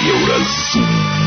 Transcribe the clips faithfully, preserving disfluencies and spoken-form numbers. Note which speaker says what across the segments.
Speaker 1: Еўразум.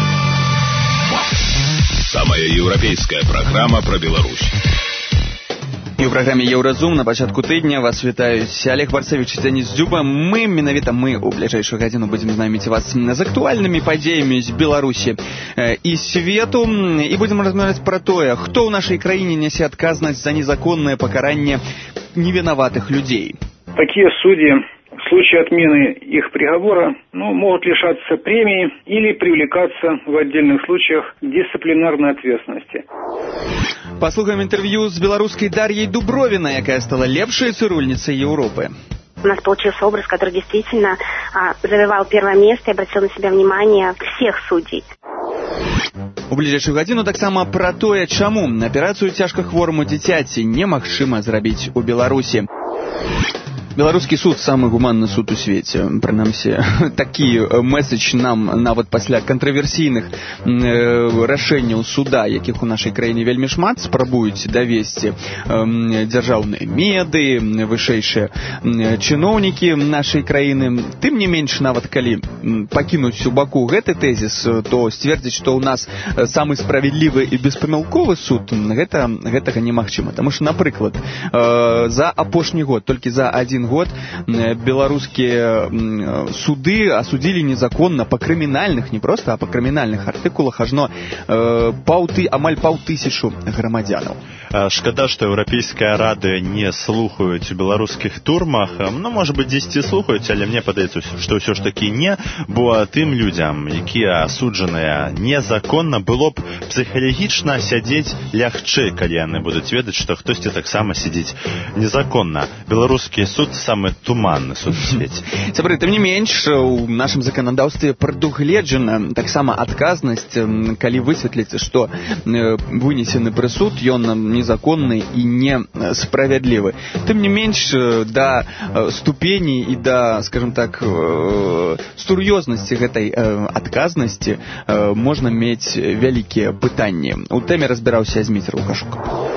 Speaker 1: Самая еўрапейская праграма пра Беларусь.
Speaker 2: І ў праграме Еўразум на пачатку тыдня вас вітаюць Олег Барцевіч і Дзяніс Дзюба. Мы, менавіта мы, у бліжэйшую гадзіну будзем знайоміць вас з актуальнымі падзеямі з Беларусі і свету. І будзем размаўляць пра тое, хто ў нашай краіне нясе адказнасць за незаконнае пакаранне невінаватых людзей.
Speaker 3: Такие судьи в случае отмены их приговора ну, могут лишаться премии или привлекаться в отдельных случаях к дисциплинарной ответственности.
Speaker 2: Паслухаем интервью с белорусской Дарьей Дубровиной, якая стала лепшей цирульницей Европы.
Speaker 4: У нас получился образ, который действительно а, завоевал первое место и обратил на себя внимание всех судей.
Speaker 2: У бліжэйшую гадзіну таксама пра тое, чаму аперацыю цяжкахвораму дзіцяці немагчыма зрабіць у Беларусі. Беларускі суд самы гуманны суд у свеце. Прынамсі, такі месседж нам нават пасля кантраверсійных рашэнняў суда, якіх у нашай краіне вельмі шмат, спрабуюць давесці дзяржаўныя меды, вышэйшыя чыноўнікі нашай краіны. Тым не менш, нават калі пакінуць у баку гэты тэзіс, то сцвердзіць, што ў нас самы справядлівы і беспамылковы суд, гэта, гэтага немагчыма. Таму што, напрыклад, за апошні год, толькі за адзін год беларускія суды асудзілі незаконна па крымінальных, не проста, а па крымінальных артыкулах ажно паўты, амаль паўтысячу грамадзянаў.
Speaker 5: Шкада, што еўрапейская рада не слухаюць у беларускіх турмах. Ну, можа быць, дзесьці слухаюць, але мне падаецца, што ўсё ж такі не, бо тым людзям, якія асуджаныя незаконна, было б псіхалагічна сядзець лягчэй, калі яны будуць ведаць, што хтосьці таксама сядзіць незаконна. Беларускі суд самы туманны суд у свеце.
Speaker 2: Сябры, тым не менш, у нашым заканадаўстве прадугледжана таксама адказнасць, калі высветліцца, што вынесены прысуд, ён незаконны і несправядлівы. Тым не менш, да ступені і да, скажем так, сур'ёзнасці гэтай адказнасці можна мець вялікія пытанні. У тэме разбіраўся Зміцер Лукашук.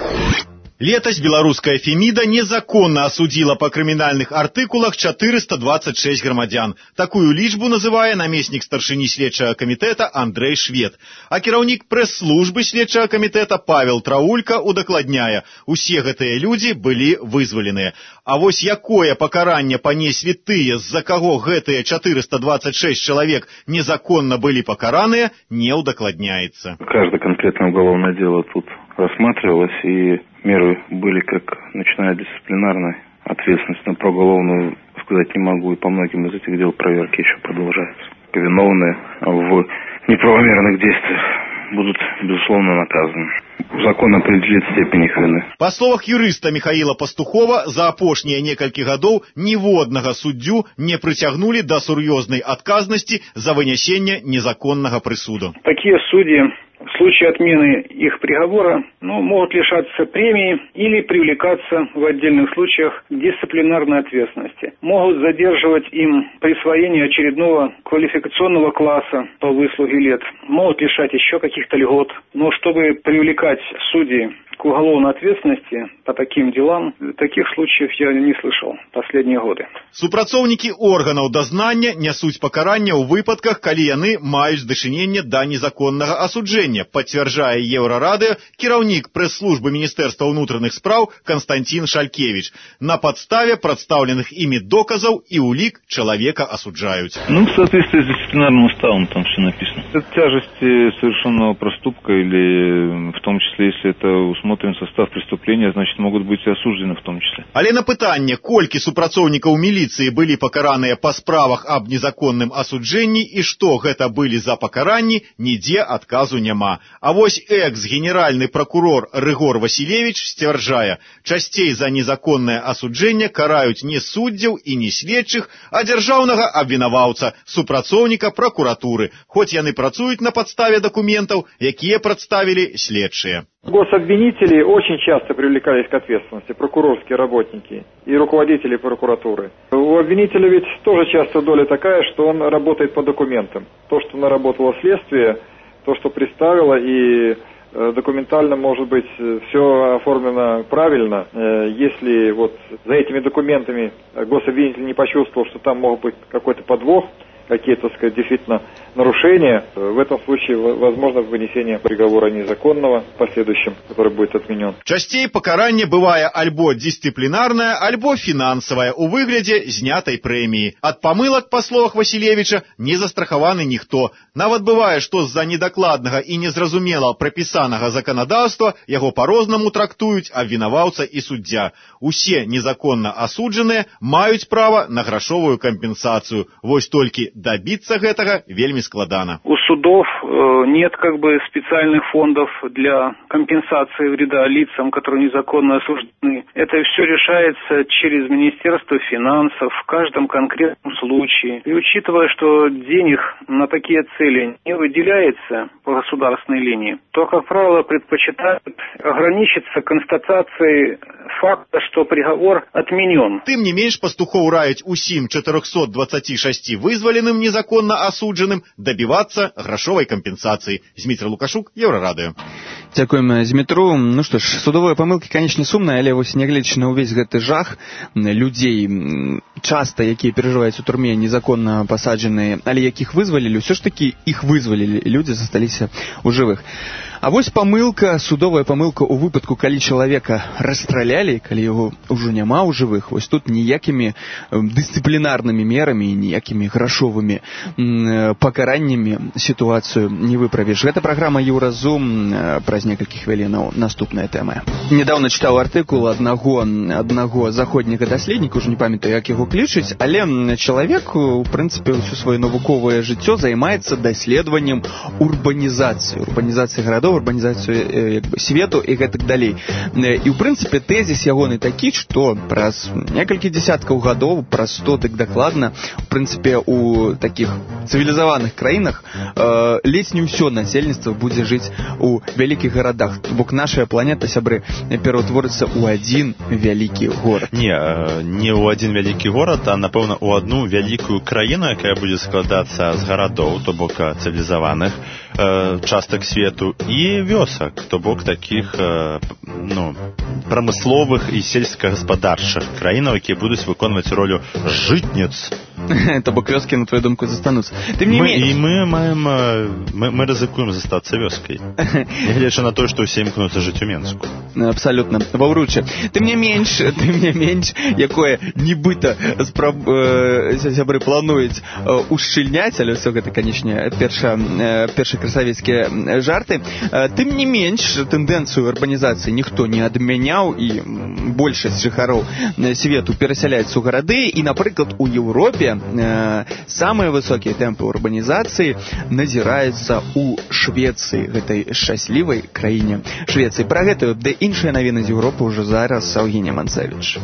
Speaker 6: Летась беларуская Феміда незаконна асудзіла па крымінальных артыкулах чатырыста дваццаць шэсць грамадзян. Такую лічбу называе намеснік старшыні следчага камітэта Андрэй Швед. А кіраўнік прэс-службы следчага камітэта Павел Траулька удакладняе, усе гэтыя людзі былі вызваленыя. А вось якое пакаранне панеслі тыя, з-за каго гэтыя чатырыста дваццаць шэсць чалавек незаконна былі пакараныя, не удакладняецца.
Speaker 7: Каждое конкретное уголовное дело тут рассматривалось, и меры были как начиная дисциплинарной ответственности, но про уголовную сказать не могу, и по многим из этих дел проверки еще продолжаются. Виновные в неправомерных действиях будут, безусловно, наказаны. Закон определит степень их вины.
Speaker 6: Па словах юрыста Михаила Пастухова, за апошнія некалькі гадоў ніводнага суддзю не прыцягнулі да сур'ёзнай адказнасці за вынясенне незаконнага прысуду.
Speaker 3: Такие судьи в случае отмены их приговора ну, могут лишаться премии или привлекаться в отдельных случаях к дисциплинарной ответственности. Могут задерживать им присвоение очередного квалификационного класса по выслуге лет. Могут лишать еще каких-то льгот. Но чтобы привлекать судей к уголовной ответственности по таким делам, таких случаев я не слышал в последние годы.
Speaker 6: Супрацоўнікі органаў дазнання нясуць пакаранне ў выпадках, калі яны маюць дачыненне да незаконнага асуджэння, пацвярджае Еўрарадыё кіраўнік прэс-службы Міністэрства ўнутраных спраў Константин Шалькевич. На подставе представленных ими доказов и улик человека осуждают.
Speaker 8: Ну, в соответствии с дисциплинарным уставом там все написано. Это тяжесть совершенного проступка или в том числе, если это усмотрен состав преступления, значит, могут быть и осуждены в том числе.
Speaker 6: Але на пытанне, колькі супрацоўнікаў міліцыі былі пакараныя па справах аб незаконным асуджэнні і што гэта былі за пакаранні, нідзе адказу няма. А вось экс-генеральны прокурор Рыгор Василевич сцвярджае, часцей за незаконнае асуджэнне караюць не суддзяў і не следчых, а дзяржаўнага абвінаваўца, супрацоўніка прокуратуры, хоць яны працуюць на падставе дакументаў, якія прадставілі следчыя.
Speaker 9: Гособвинители очень часто привлекались к ответственности, прокурорские работники и руководители прокуратуры. У обвинителя ведь тоже часто доля такая, что он работает по документам. То, что наработало следствие, то, что представило, и документально, может быть, все оформлено правильно. Если вот за этими документами гособвинитель не почувствовал, что там мог быть какой-то подвох, какие-то, так сказать, действительно нарушения, в этом случае возможно вынесение приговора незаконного в последующем, который будет отменен.
Speaker 6: Часцей пакаранне бывае альбо дисциплинарное, альбо финансовое у выгляде знятой премии. От помылок, по словах Василевича, не застрахованы ніхто. Нават бывае, што з-за недакладнага і незразумела прапісанага законодаўства яго по-рознаму трактуюць абвінаваўца і суддзя. Усе незаконна асуджаныя маюць права на грашовую кампенсацыю. Вось толькі добиться гэтага вельмі складана.
Speaker 3: У судов э, нет как бы специальных фондов для компенсации вреда лицам, которые незаконно осуждены. Это все решается через Министерство финансов в каждом конкретном случае. И учитывая, что денег на такие цели не выделяется по государственной линии, то, как правило, предпочитают ограничиться констатацией факта, что приговор отменен.
Speaker 6: Тым не менш, пастухоў раюць усім чатырохсот дваццаці шасці вызваленым незаконна асуджаным добиваться грошовой компенсации. Зміцер Лукашук, Еўрарадыё.
Speaker 2: Дзякуем, Змітру. Ну што ж, судовыя памылкі, канечне, сумныя, але вось нягледзячы на ўвесь гэты жах людзей, часта якія перажываюць у турме незаконна пасаджаныя, але якіх вызвалілі, ўсё ж такі іх вызвалілі, і людзі засталіся ў жывых. А вось памылка, судовая памылка ў выпадку, калі чалавека расстралялі, калі яго ўжо няма ў жывых, вось тут ніякімі дысцыплінарнымі мерамі і ніякімі грашовымі пакараннямі сітуацыю не выправіш. Гэта праграма Еўразум, праз некалькі хвілінаў наступная тэма. Нядаўна чытаў артыкул аднаго, аднаго заходняга даследніка, ўжо не памятаю, як яго клічуць, але чалавек, у прынцыпе, ўсё сваё навуковае жыццё займаецца даследаваннем урбанізацыі, урбанізацыі гарадоў, урбанізацыю э, свету і гэтак далей. І, ў прынцыпе, тэзіс ягоны такі, што праз некалькі дзесяткаў гадоў, праз сто, дык дакладна, у прынцыпе, у такіх цывілізаваных краінах э, ледзь не ўсё насельніцтва будзе жыць у вялікіх гарадах. Бок наша планета, сябры, пераўтворыцца ў адзін вялікі горад.
Speaker 5: Не, не ў адзін вялікі горад, а, напэўна, у адну вялікую краіну, якая будзе складацца з гарадоў, то бок цывілізаваных э, частак свету, і вёсак, то бок такіх э, ну, прамысловых і сельскагаспадарчых краінаў, якія будуць выконваць ролю жытніц.
Speaker 2: То бок вёскі, на твою думку, застануцца. Ты мне
Speaker 5: мы,
Speaker 2: менш...
Speaker 5: І мы маем мы, мы рызыкуем застацца вёскай. Нягледзячы на тое, што ўсе імкнуцца жыць у Менску.
Speaker 2: Абсалютна. Ваўручы. Ты мне менш, ты мне менш, якое нібыта спраб... э, сябры плануюць э, ушчыльняць, але ўсё гэта, канечне, перша, э, першы красавецкія жарты. Э, тым не менш, тэндэнцыю урбанізацыі ніхто не адмяняў, і большасць жыхароў свету перасяляецца ў гарады, і, напрыклад, у Еўропе э, самыя высокія тэмпы урбанізацыі назіраюцца ў Швецыі, гэтай шчаслівай краіне Швецыі. Пра гэтую, да іншыя навіны з Еўропы ўжо зараз Саўгіня Манцевіч.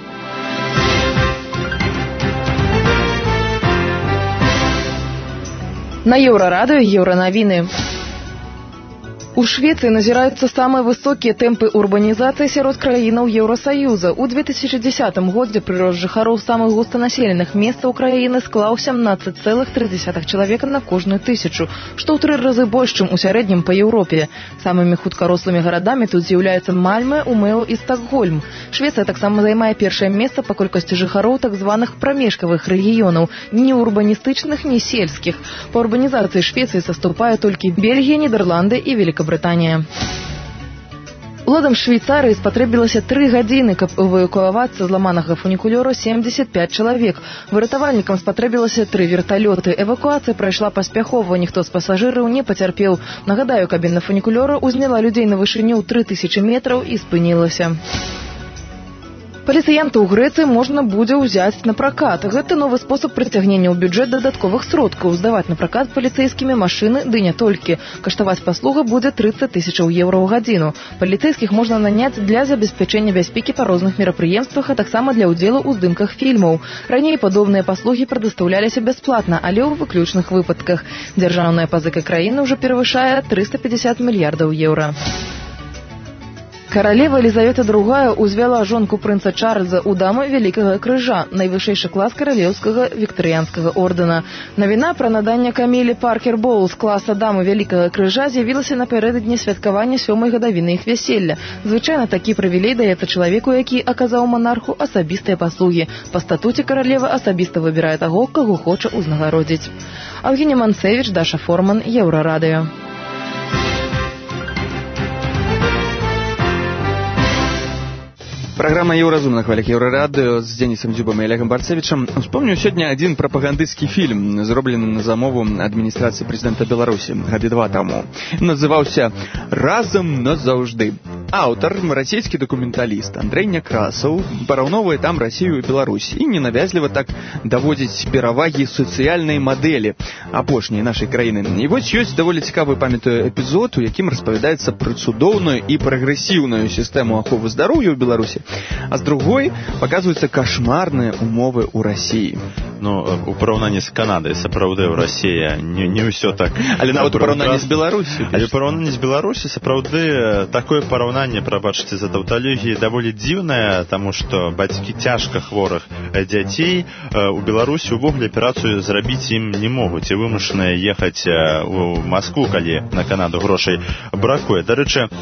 Speaker 10: На Еўрарадыё Еўранавіны. У Швеции назираются самые высокие темпы урбанизации сярод краінаў Еўросоюза. У две тысячи десятым годзе прырост жыхароў самых густанаселеных месцаў краіны склаў семнадцать целых три десятых чалавека на кожную тысячу, што ў тры разы больш, чым у сярэднім па Еўропе. Самымі хуткарослымі гарадамі тут з'яўляюцца Мальме, Умео і Стокгольм. Швецыя таксама займае першае месца па колькасці жыхароў так званых прамежкавых рэгіёнаў, ні урбаністычных, ні сельскіх. Па урбанізацыі Швецыі саступае толькі Бельгія, Нідерланды і Великобритания. Британия. Уладам Швейцарыі спатрэбілася тры гадзіны, каб эвакуавацца з ламанага фунікулёра семьдесят пять чалавек. Выратавальнікам спатрэбілася тры верталёты. Эвакуацыя прайшла паспяхова, ніхто з пасажыраў не пацярпеў. Нагадаю, кабіна фунікулёра узняла людзей на вышыню ў тры тысячы метраў і спынілася. Паліцыянта ў Грэцыі можна будзе ўзяць на пракат. Гэта новы спосаб прыцягнення ў бюджэт дадатковых сродкаў. Здаваць на пракат паліцэйскімі машыны, ды не толькі. Каштаваць паслуга будзе тридцать тысяч еўра ў гадзіну. Паліцэйскіх можна наняць для забеспячэння бяспекі па розных мерапрыемствах, а таксама для ўдзелу ў здымках фільмаў. Раней падобныя паслугі прадастаўляліся бясплатна, але ў выключных выпадках. Дзяржаўная пазыка краіны ўжо перавышае триста пятьдесят мільярдаў еўра. Королева Елизавета другая узвяла жонку прынца Чарльза у дамы Великага Крыжа, найвышэйшы клас каралеўскага віктарыянскага ордэна. Навіна пра наданне Камілі Паркер Боулс класа дамы Великага Крыжа з'явілася напярэдадні святкавання сёмай гадавіны іх вяселля. Звычайна такі прывілей даецца чалавеку, які аказаў манарху асабістыя паслугі. Па статуце каралева асабіста выбірае таго, каго хоча ўзнагародзіць. Аўгінія Манцевіч, Даша Форман, Еўрарадыё.
Speaker 2: Программа «Еўразум» на хвалях Еўрарадыё з Денисом Дзюбам і Олегом Барцевичем. Успомню сёння адзін прапагандысцкі фільм, зроблены на замову адміністрацыі прэзідэнта Беларусі гады два таму. Называўся «Разам назаўжды». Аўтар, расійскі дакументаліст Андрэй Някрасаў, параўноўвае там Расію і Беларусь і ненавязліва так даводзіць перавагі сацыяльнай мадэлі апошняй нашай краіны. І вось ёсць даволі цікавы, памятаю, эпізод, у якім распавядаецца пра цудоўную і прагрэсіўную сістэму аховы здароўя ў Беларусі, а з другой паказваюцца кашмарныя умовы ў Расіі.
Speaker 5: Ну, у параўнанні з Канадай, сапраўды, ў Расіі не, не ўсё так.
Speaker 2: Але нават у параўнанні з Беларусі.
Speaker 5: Але у параўнанні з Беларусі, сапраўды, такое параўнанне, прабачце за таўталогіі, даволі дзіўнае, таму што бацькі цяжка хворых дзяцей у Беларусі увогуле аперацыю зрабіць ім не могуць і вымушаныя ехаць у Маскву, калі на Канаду грошай бракуе. Дарэчы,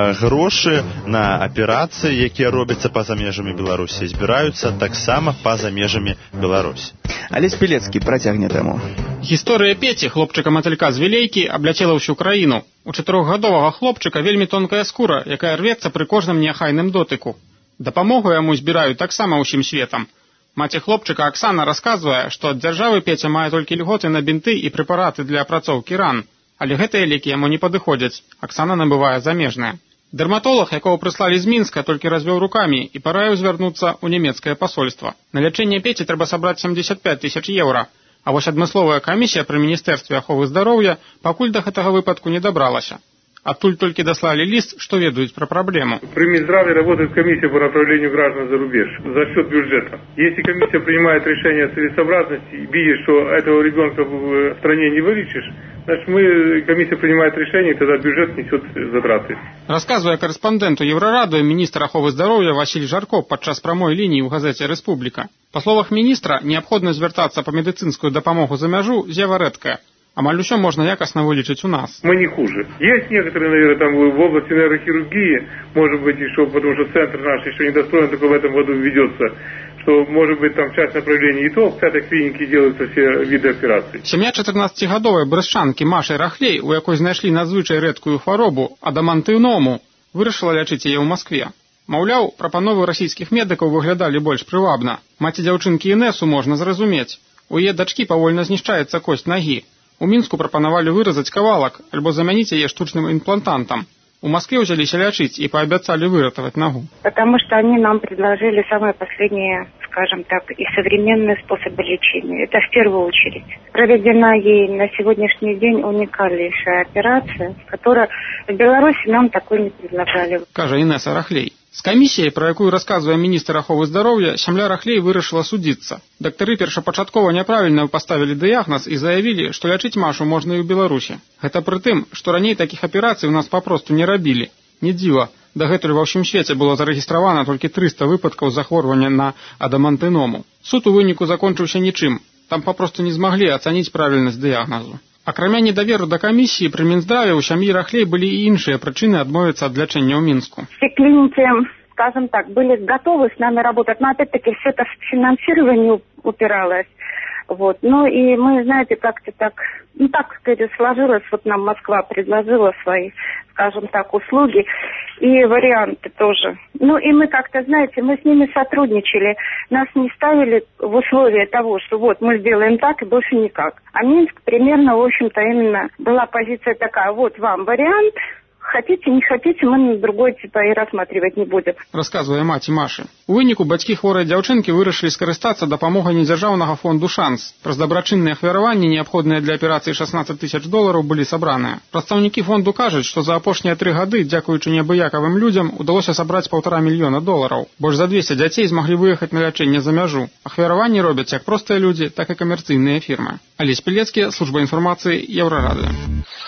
Speaker 5: грошы на аперацыі, якія робяцца па-за межамі Беларусі, збіраюцца таксама па-за межамі Беларусі.
Speaker 2: Алесь Пілецкі працягне тэму.
Speaker 11: Гісторыя Пеці, хлопчыка-матылька з Вілейкі, абляцела ўсю краіну. У чатырохгадовага хлопчыка вельмі тонкая скура, якая рвецца пры кожным неахайным дотыку. Дапамогу яму збіраюць таксама ўсім светам. Маці хлопчыка Аксана расказвае, што ад дзяржавы Пеця мае толькі льготы на бінты і прэпараты для апрацоўкі ран. Але гэтыя лекі яму не падыходзяць. Аксана набывае замежныя. Дэрматолог, якого прыслалі з Мінска, толькі развёў рукамі і параіў звярнуцца ў нямецкае пасольства. На лячэнне Пеці трэба сабраць сямдзесят пять тысяч еўра. А вось адмысловая камісія пры міністэрстве аховы здароўя пакуль да гэтага выпадку не дабралася. Адтуль толькі даслалі ліст, што ведаюць пра праблему.
Speaker 12: При Минздраве работает комиссия по направлению граждан за рубеж за счет бюджета. Если комиссия принимает решение о целесообразности и видит, что этого ребенка в стране не вылечишь, значит, мы, комиссия принимает решение, и тогда бюджет несет затраты.
Speaker 11: Расказвае карэспандэнту Еўрарадыё міністр аховы здароўя Васіль Жарко падчас прамой лініі ў газеце «Рэспубліка». Па словах міністра, неабходна звяртацца па медыцынскую дапамогу за мяжу з'ява рэдкая. Амаль усё можно якостно вылечить у нас.
Speaker 12: Мы не хуже. Есть некоторые, наверное, там в области нейрохирургии, может быть, еще, потому что центр наш еще недостроен, только в этом году ведется, что, может быть, там часть направлений и то, в пятой клинике делаются все виды операций.
Speaker 11: Сям'я чатырнаццацігадовай брэсчанкі Машай Рахлей, у якой знайшлі надзвычай рэдкую хваробу адамантыўному, вырашыла лячыць яе ў Маскве. Маўляў, прапановы расійскіх медыкаў выглядалі больш прывабна. Маці дзяўчынкі Інесу можна зразумець. У яе дачкі павольна знішчаецца косць нагі. У Мінску прапанавалі выразаць кавалак альбо замяніць яе штучным імплантантам. У Москве взялись лечить и пообещали выратовать ногу.
Speaker 13: Потому что они нам предложили самые последние, скажем так, и современные способы лечения. Это в первую очередь. Проведена ей на сегодняшний день уникальнейшая операция, которая в Беларуси нам такой не предлагали.
Speaker 11: Кажа Інеса Рахлей. З камісіяй, пра якую расказвае міністр аховы здароўя, сям'я Рахлей вырашыла судзіцца. Дактары першапачаткова няправільна паставілі дыягназ і заявілі, што лячыць Машу можна і ў Беларусі. Гэта пры тым, што раней такіх аперацый у нас папросту не рабілі. Не дзіва, дагэтуль ва ўсім свеце было зарэгістравана толькі трыста выпадкаў захворвання на адамантыному. Суд у выніку закончыўся нічым. Там папросту не змаглі ацаніць правільнасць дыягназу. Акрамя недаверу да камісіі, пры Мінздраве ў сям'і Рахлей былі і іншыя прычыны адмовіцца ад лячэння ў Мінску.
Speaker 13: Все клиники, скажем так, были готовы с нами работать, но опять-таки все это в финансирование упиралось. Вот. Ну и мы, знаете, как-то так, ну так, сказать, сложилось, вот нам Москва предложила свои, скажем так, услуги и варианты тоже. Ну и мы как-то, знаете, мы с ними сотрудничали, нас не ставили в условия того, что вот мы сделаем так и больше никак. А Минск примерно, в общем-то, именно была позиция такая, вот вам вариант, хотите, не хотите, мы на другой типа и рассматривать не будем.
Speaker 11: Расказвае маці Машы. У выніку бацькі хворай дзяўчынкі вырашылі скарыстацца дапамогай недзяржаўнага фонду «Шанс». Праз дабрачынныя ахвяраванні, неабходныя для аперацыі шестнадцать тысяч долараў, былі сабраныя. Прадстаўнікі фонду кажуць, што за апошнія тры гады, дзякуючы неабыякавым людзям, удалося сабраць паўтара мільёна долараў. Больш за двесце дзяцей змаглі выехаць на лячэнне за мяжу. Ахвяраванні робяць як простыя людзі, так і камерцыйныя фірмы. Алесь Пілецкі, служба інфармацыі, Еўрарадыё.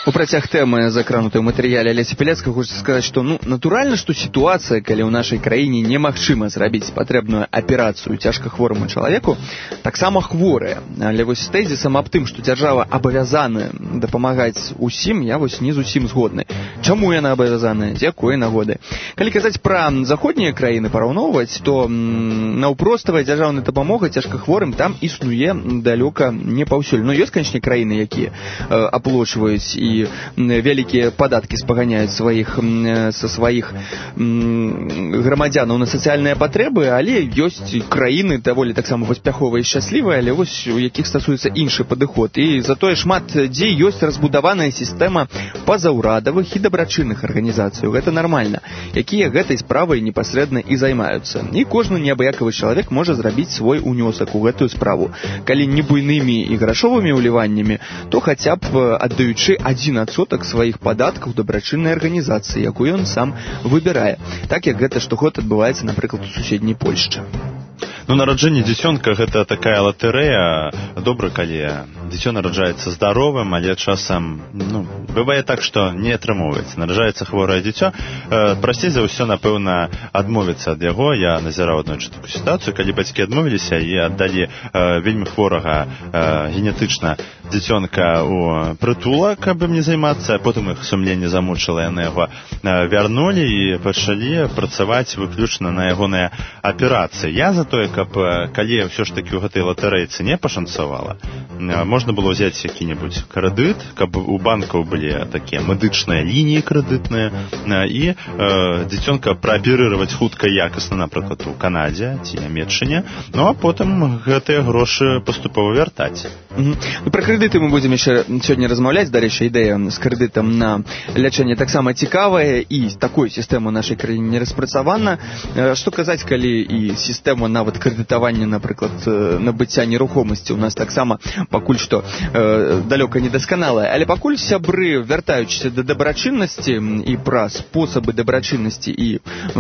Speaker 2: У працяг тэмы, закранутай ў матэрыяле Алеся Піляцкай, хочется сказаць, што ну, натуральна, што сітуацыя, калі ў нашай краіне немагчыма зрабіць патрэбную аперацыю цяжкахвораму чалавеку, таксама хворая. Але вось з тэзісам аб тым, што дзяржава абавязаная дапамагаць усім, я вось не зусім згодны. Чаму яна абавязаная? З якой нагоды? Калі казаць пра заходнія краіны параўноўваць, то наўпроставая дзяржаўная дапамога цяжкахворым там існуе далёка не паўсюль. Ну, ёсць, канечне, краіны, якія э, аплочваюць і вялікія падаткі спаганяюць сваіх, са сваіх грамадзянаў на сацыяльныя патрэбы, але ёсць краіны даволі таксама паспяховыя і шчаслівыя, але вось у якіх стасуецца іншы падыход. І затое шмат дзе ёсць разбудаваная сістэма пазаўрадавых і дабрачынных арганізацый. Гэта нармальна, якія гэтай справай непасрэдна і займаюцца. І кожны неабыякавы чалавек можа зрабіць свой унёсак у гэтую справу. Калі не буйнымі і грашовымі ўліваннямі, то хаця б аддаючы адзін адсотак сваіх падаткаў дабрачыннай арганізацыі, якую ён сам выбірае. Так як гэта штогод адбываецца, напрыклад, у суседняй Польшчы.
Speaker 5: Ну, нараджэнне дзіцёнка – гэта такая латарэя. Добра, калі дзіцё нараджаецца здаровым, але часам, ну, бывае так, што не атрымоўваецца. Нараджаецца хворае дзіцё. Э, прасцей за ўсё, напэўна, адмовіцца ад яго. Я назіраў аднойчы такую сітуацыю, калі бацькі адмовіліся і аддалі э, вельмі хворага э, генетычна дзіцёнка ў прытулак, каб ім не займацца, а потым іх сумленне замучыла, яны яго э, вярнулі і пачалі працаваць выключна на ягоныя аперацыі. Я за тое, каб калі ўсё ж такі ў гэтай латарэйцы не пашанцавала, можна было ўзяць які-небудзь крэдыт, каб у банкаў былі такія медычныя лініі крэдытныя, і э, дзіцёнка прааперыраваць хутка і якасна, напрыклад, у Канадзе ці Нямецчыне, ну а потым гэтыя грошы паступова вяртаць.
Speaker 2: Mm-hmm. Пра крэдыты мы будзем яшчэ сёння размаўляць. Дарэчы, ідэя з крэдытам на лячэнне таксама цікавая, і такой сістэмы ў нашай краіне не распрацавана. Што казаць, калі і сістэма нават крэдытавання, напрыклад, набыцця нерухомасці у нас таксама пакуль што э, далёка недасканалая. Але пакуль сябры, вяртаючыся да дабрачыннасці і пра спосабы дабрачыннасці і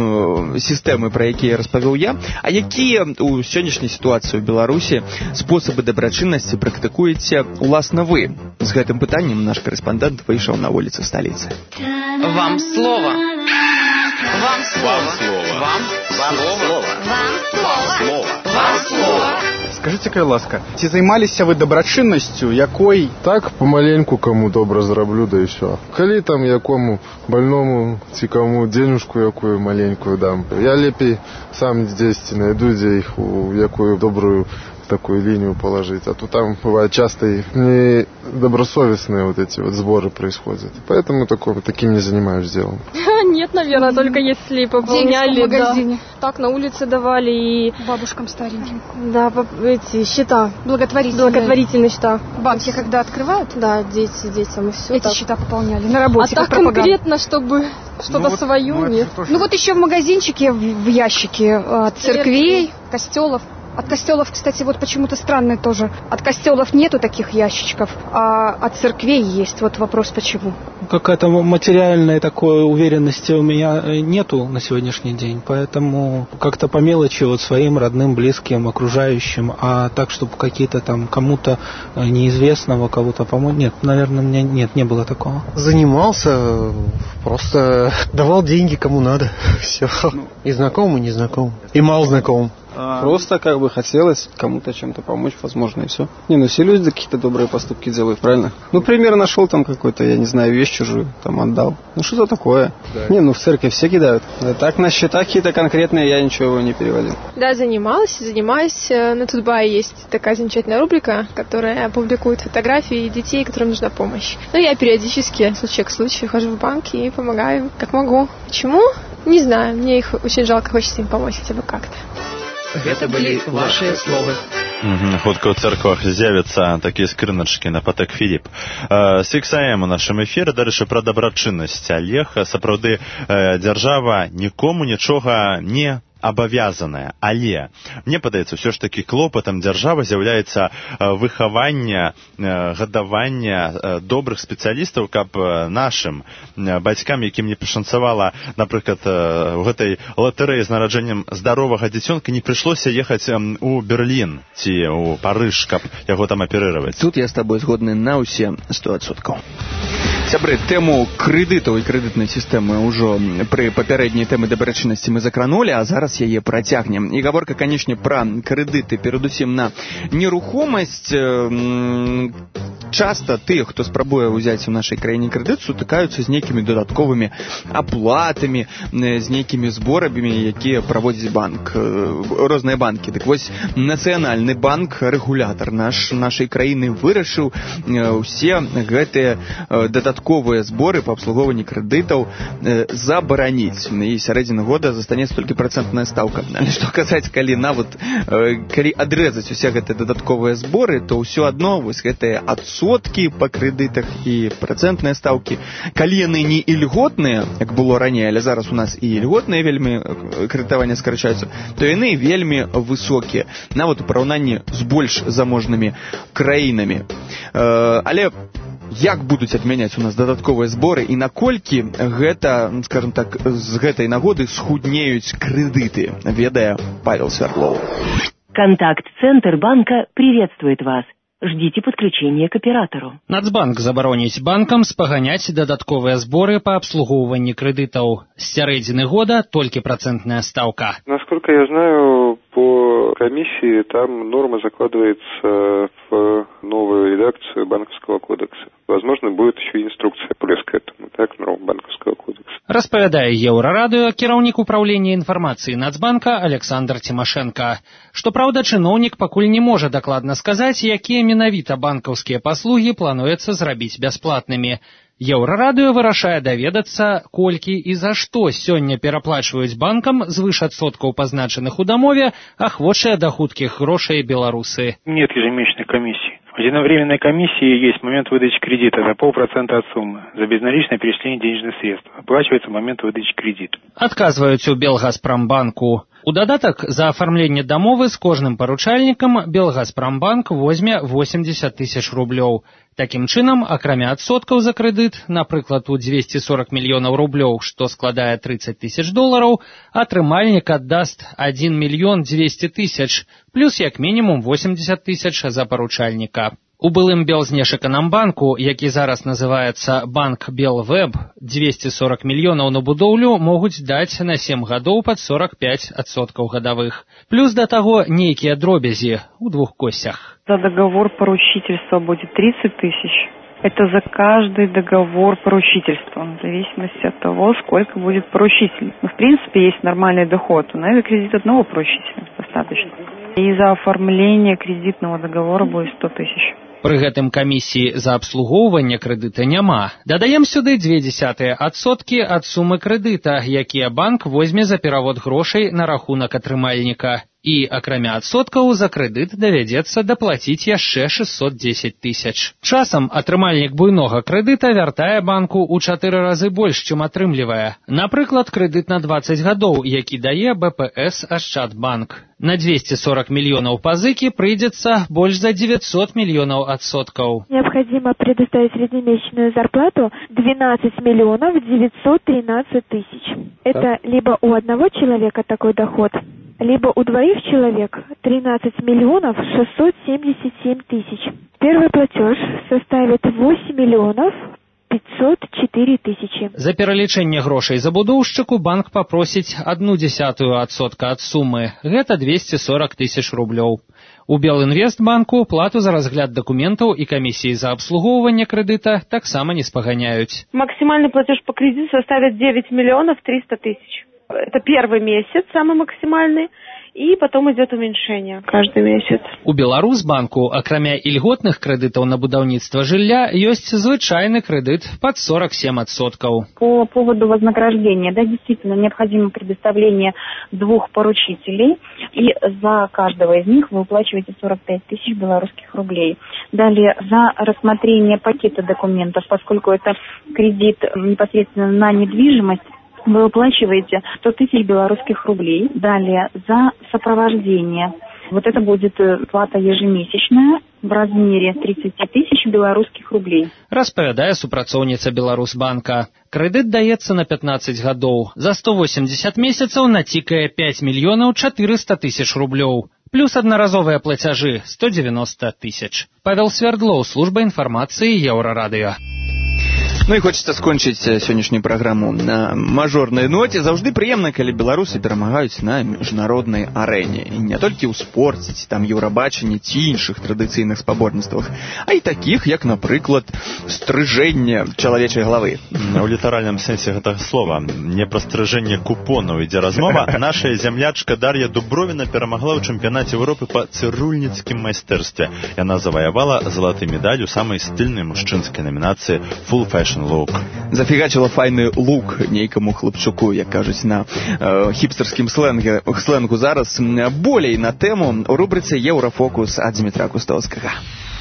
Speaker 2: э, сістэмы, пра якія распавёў я, а якія ў сённяшняй сітуацыі ў Беларусі спосабы дабрачыннасці практыкуеце уласна вы? З гэтым пытаннем наш корэспандэнт выйшаў на вуліцы сталіцы.
Speaker 14: Вам слово. Вам слово. Вам слово. Вам слово. Вам слово.
Speaker 15: Скажите, кай ласка, ці займаліся вы дабрачыннасцю, якой?
Speaker 16: Так, помаленьку кому добра зраблю, да і все. Калі там якому больному, ці кому денежку якую маленькую дам. Я лепей сам здесь найду, дзе іх у якую добрую такую линию положить, а то там бывает часто и недобросовестные вот эти вот сборы происходят. Поэтому такое, таким не занимаюсь делом.
Speaker 17: Нет, наверное, только если пополняли. В магазине. Да. Так, на улице давали и...
Speaker 18: Бабушкам стареньким.
Speaker 17: Да, эти счета.
Speaker 18: Благотворительные.
Speaker 17: Благотворительные счета.
Speaker 18: Банки когда открывают?
Speaker 17: Да, дети, детям и все.
Speaker 18: Эти
Speaker 17: так.
Speaker 18: счета пополняли на работе.
Speaker 17: А так пропаганда. Конкретно, чтобы что-то ну, свое,
Speaker 18: вот,
Speaker 17: нет.
Speaker 18: Ну, ну вот еще в магазинчике, в, в ящике от церквей, костелов. От костелов, кстати, вот почему-то странно тоже. От костелов нету таких ящичков, а от церквей есть. Вот вопрос, почему.
Speaker 19: Какая-то материальной такой уверенности у меня нету на сегодняшний день, поэтому как-то по мелочи вот своим родным, близким, окружающим, а так, чтобы какие-то там кому-то неизвестного кого-то помочь, нет, наверное, у меня нет, не было такого.
Speaker 20: Занимался, просто давал деньги кому надо, все. И знакомым, и незнакомым, и мало знакомым.
Speaker 21: А... Просто как бы хотелось кому-то чем-то помочь, возможно, и все. Не, ну все люди какие-то добрые поступки делают, правильно? Ну, пример нашел там какой-то, я не знаю, вещь чужую, там отдал. Ну, что-то такое. Да. Не, ну в церковь все кидают. А так на счета какие-то конкретные я ничего не переводил.
Speaker 17: Да, занималась, занимаюсь. На Тутбае есть такая замечательная рубрика, которая публикует фотографии детей, которым нужна помощь. Ну, я периодически, случай к случаю, хожу в банк и помогаю, как могу. Почему? Не знаю, мне их очень жалко, хочется им помочь хотя бы как-то.
Speaker 14: Гэта былі вашыя словы.
Speaker 5: Хутка ў церквах з'явяцца такія скрыначкі на Патэк Філіп. Сексаем у нашым эфіры, дарэчы, пра дабрачыннасць. Олег, сапраўды, дзяржава нікому нічога не абавязаная, але мне падаецца, ўсё ж такі клопатам дзяржавы з'яўляецца выхаванне, гадаванне добрых спецыялістаў, каб нашым бацькам, якім не пашанцавала, напрыклад, у гэтай латарэі з нараджэннем здаровага дзіцёнка, не прыйшлося ехаць у Берлін ці ў Парыж, каб яго там аперыраваць.
Speaker 2: Тут я з табой згодны на ўсе сто адсоткаў. Сябры, тэму крэдытаў і крэдытнай сістэмы ўжо пры папярэдняй тэмы дабрачыннасці мы закранулі, а зараз яе працягнем. І гаворка, канечне, пра крэдыты, перадусім на нерухомасць. Часта тыя, хто спрабуе ўзяць у нашай краіне крэдыт, сутыкаюцца з нейкімі дадатковымі аплатамі, з нейкімі зборамі, якія праводзіць банк, розныя банкі. Дык вось, Нацыянальны банк, рэгулятар наш, нашай краіны вырашыў усе гэтыя дадатковыя зборы па абслугоўванні крэдытаў забараніць. І сярэдзіны года застанецца толькі працэнтная стаўка. Але што казаць, калі нават калі адрэзаць усе гэтыя дадатковыя зборы, то ўсё адно вось гэтыя адсоткі па крэдытах і працэнтныя стаўкі, калі яны не ільготныя, як было раней, але зараз у нас і ільготныя вельмі крэдытавання скарачаюцца, то яны вельмі высокія, нават у параўнанні з больш заможнымі краінамі. Але як будуць адмяняць у нас дадатковыя зборы і наколькі гэта, скажем так, з гэтай нагоды схуднеюць крэдыты, ведае Павел Свердлов.
Speaker 1: Контакт-центр банка приветствует вас. Ждите подключения к оператору.
Speaker 22: Нацбанк забароніць банкам спаганяць дадатковыя зборы па абслугоўванні крэдытаў. З сярэдзіны года толькі працэнтная стаўка.
Speaker 23: Насколько я знаю, по комиссии там норма закладывается в новую редакцию банковского кодекса. Возможно, будет еще инструкция плюс к этому, так, норм банковского кодекса.
Speaker 22: Распавядае Еўрарадыё кіраўнік управлення інфармацыі Нацбанка Александр Тимошенко. Што праўда, чыноўнік пакуль не можа дакладна сказаць, якія менавіта банкаўскія паслугі плануецца зрабіць бясплатнымі. Еўрарадыё вырашае даведацца, колькі і за што сёння пераплачваюць банкам звыш адсоткаў, пазначаных у дамове, ахвочыя да хуткіх грошай беларусы.
Speaker 24: Нет ежемесячной комиссии. В единовременной комиссии есть момент выдачи кредита за полпроцента от суммы. За безналичное перечисление денежных средств. Оплачивается момент выдачи кредита.
Speaker 22: Адказваюць у Белгазпромбанку. У дадатак за афармленне дамовы з кожным паручальнікам Белгазпромбанк возьме восемьдесят тысяч рублёў. Такім чынам, акрамя адсоткаў за крэдыт, напрыклад, у двести сорок мільёнаў рублёў, што складае тридцать тысяч долараў, атрымальнік аддаст один мільён двести тысяч, плюс як мінімум восемьдесят тысяч за паручальніка. У былым Белзнешэканамбанку, які зараз называецца Банк Белвеб, двести сорок мільёнаў на будоўлю могуць даць на сем гадоў пад сорок пять адсоткаў гадавых. Плюс да таго нейкія дробязі у двух косях.
Speaker 25: За договор поручительства будет тридцать тысяч. Это за каждый договор поручительства, в зависимости от того, сколько будет поручитель. Ну, в принципе, есть нормальный доход, но это кредит одного поручителя достаточно. И за оформление кредитного договора будет сто тысяч.
Speaker 22: Пры гэтым камісіі за абслугоўванне крэдыта няма. Дадаем сюды две дзесятыя адсоткі ад сумы крэдыта, якія банк возьме за перавод грошай на рахунак атрымальніка. І, акрамя адсоткаў, за крэдыт давядзецца даплаціць яшчэ шестьсот десять тысяч. Часам атрымальнік буйнога крэдыта вяртае банку ў чатыры разы больш, чым атрымлівае. Напрыклад, крэдыт на двадцать гадоў, які дае бэ пэ эс Ашчадбанк. На двести сорок миллионов пазыки придется больше за девятьсот миллионов отсотков.
Speaker 26: Необходимо предоставить среднемесячную зарплату двенадцать миллионов девятьсот тринадцать тысяч. Это либо у одного человека такой доход, либо у двоих человек тринадцать миллионов шестьсот семьдесят семь тысяч. Первый платеж составит восемь миллионов пятьсот четыре тысячи.
Speaker 22: За пералічэнне грошай забудоўшчыку банк попросіць одну десятую адсотка ад сумы. Гэта двести сорок тысяч рублёў. У Белінвестбанку плату за разгляд документаў і камісіі за абслугоўванне крэдыта таксама не спаганяюць.
Speaker 27: Максимальный платеж по кредиту составит девять миллионов триста тысяч. Это первый месяц, самый максимальный. И потом идет уменьшение каждый месяц.
Speaker 22: У Беларусбанку, акрамя ільготных крэдытаў на будаўніцтва жылля, ёсць звычайны крэдыт под сорок семь адсоткаў.
Speaker 13: По поводу вознаграждения, да, действительно необходимо предоставление двух поручителей, и за каждого из них вы уплачиваете сорок пять тысяч белорусских рублей. Далее, за рассмотрение пакета документов, поскольку это кредит непосредственно на недвижимость, вы уплачиваете сто тысяч белорусских рублей. Далее, за сопровождение. Вот это будет плата ежемесячная в размере тридцать тысяч белорусских рублей.
Speaker 22: Распавядае супрацоўніца Беларусбанка. Крэдыт даецца на пятнадцать гадоў. За сто восемьдесят месяцаў націкае пять мільёнаў четыреста тысяч рублёў. Плюс аднаразовыя плацяжы сто девяносто тысяч. Павел Свердлов, служба информации Еўрарадыё.
Speaker 2: Ну і хочацца скончыць сённяшнюю праграму на мажорнай ноце. Заўжды прыемна, калі беларусы перамагаюць на міжнароднай арэне. І не толькі ў спорце, ці там еўрабачанні, ці іншых традыцыйных спаборніцтвах, а і такіх, як, напрыклад, стрыжэнне чалавечай галавы.
Speaker 5: У літаральным сэнсе гэтага слова. Не пра стрыжэнне купонаў ідзе размова. Наша зямлячка Дар'я Дубровіна перамагла ў чэмпіянаце Еўропы па цырульніцкім майстэрстве. Яна заваявала залаты медаль у самай стыльнай мужчынскай номінацыі Full Fashion Look.
Speaker 2: Зафігачила файны лук нейкаму хлопчуку, як кажуць на э, хіпстарскім сленге, сленгу зараз. Болей на тэму у рубрыцы «Еўрафокус» ад Дмітра Кустоўскага.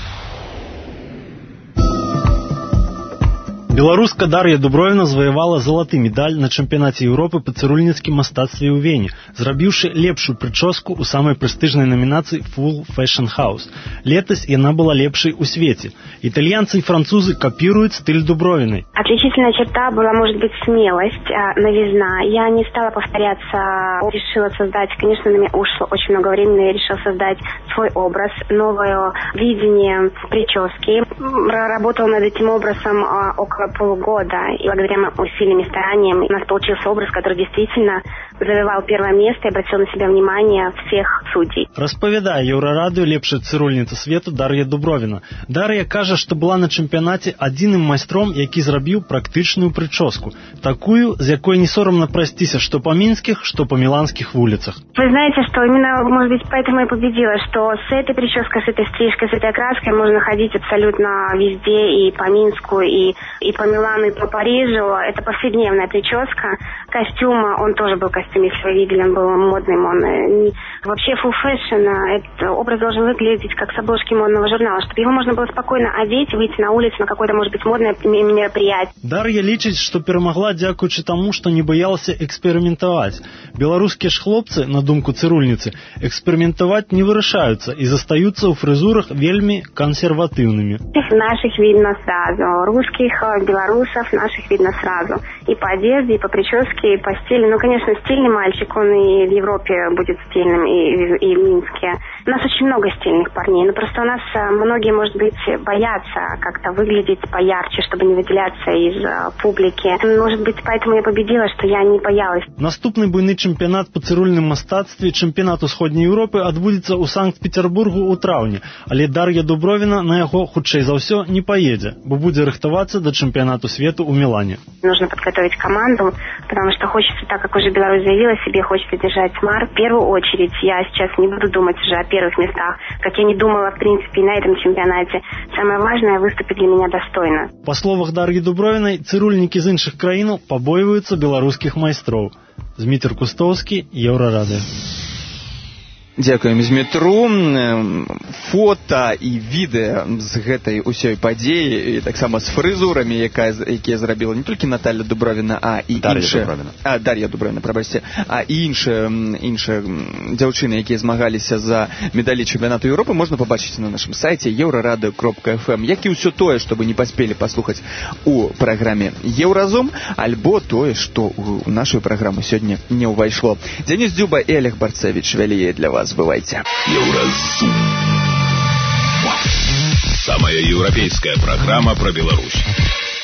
Speaker 3: Беларуска Дар'я Дубровіна заваявала залаты медаль на чэмпіянаце Еўропы па цырульніцкім мастацтве ў Вене, зрабіўшы лепшую прычоску ў самай прэстыжнай номінацыі Full Fashion House. Летась яна была лепшай у свеце. Итальянцы и французы копируют стиль Дубровиной.
Speaker 4: Отличительная черта была, может быть, смелость, новизна. Я не стала повторяться, решила создать, конечно, на меня ушло очень много времени, я решила создать свой образ, новое видение прически. Работала над этим образом около полгода, и благодаря усилиям и стараниям у нас получился образ, который действительно завоевал первое место и обратил на себя внимание всех судей.
Speaker 3: Распавядае Еўрарадыё лепшая цырульніца свету Дар'я Дубровіна. Дар'я кажа, што была на чэмпіянаце адзіным майстром, які зрабіў практычную прычоску, такую, з якой не сорамна прайсціся што па мінскіх, што па міланскіх вуліцах.
Speaker 4: Вы знаете, что именно, может быть, поэтому я победила, что с этой прической, с этой стрижкой, с этой окраской можно ходить абсолютно везде, и по Минску, и, и по Милану, и по Парижу. Это повседневная прическа. Костюм, он тоже был костюм, если вы видели, он был модным. Он не... Вообще full fashion, этот образ должен выглядеть как с обложки модного журнала, чтобы его можно было спокойно одеть, выйти на улицу на какое-то, может быть, модное мероприятие.
Speaker 3: Дар'я лічыць, што перамагла дзякуючы таму, што не боялася эксперыментаваць. Беларускія ж хлопцы, на думку цырульніцы, эксперыментаваць не вырашаюцца і застаюцца ў фрызурах вельмі консерватыўнымі.
Speaker 4: Наших видно сразу, русских, белорусов наших видно сразу. И по одежде, и по прическе, и по стилю. Ну, конечно, стильный мальчик, он и в Европе будет стильным, и, и, и в Минске. У нас очень много стильных парней, но просто у нас многие, может быть, боятся как-то выглядеть поярче, чтобы не выделяться из uh, публики. Может быть, поэтому я победила, что я не боялась.
Speaker 3: Наступны буйны чэмпіянат па цырульным мастацтве, чэмпіянат Усходняй Еўропы, адбудзецца ў Санкт-Петербургу ў траўні, але Дар'я Дубровіна на яго, хутчэй за ўсё, не поедзе, бо будзе рыхтавацца да чэмпіянату свету ў Мілане.
Speaker 4: Нужно подготовить команду, потому что хочется, так как уже Беларусь заявила себе, хочется держать марк. В первую очередь, я сейчас не буду думать уже о первых местах, как я не думала, в принципе, и на этом чемпионате. Самое важное — выступить для меня достойно.
Speaker 3: По словах Дар'і Дубровінай, цырульнікі з іншых краінаў пабойваюцца беларускіх майстроў. Дмітр Кустоўскі, Еўрарадыё.
Speaker 2: Дзякуем Змітру. Фота і відэа з гэтай усёй падзеі, і таксама з фрызурамі, якая, якія зрабіла не толькі Наталья Дубровіна, а і іншыя... А, Дар'я Дубровіна, прабачце. А і іншыя, іншыя дзяўчыны, якія змагаліся за медалі чэмпіянату Еўропы, можна пабачыць на нашым сайце еўрарадыё кропка эф эм, як і ўсё тое, што вы не паспелі паслухаць у праграме Еўразум, альбо тое, што ў нашу праграму сёння не ўвайшло. Дзяніс Дзюба і Олег Барцевіч вяліе для вас. Бывайте.
Speaker 6: Еўразум. Самая европейская программа про Беларусь.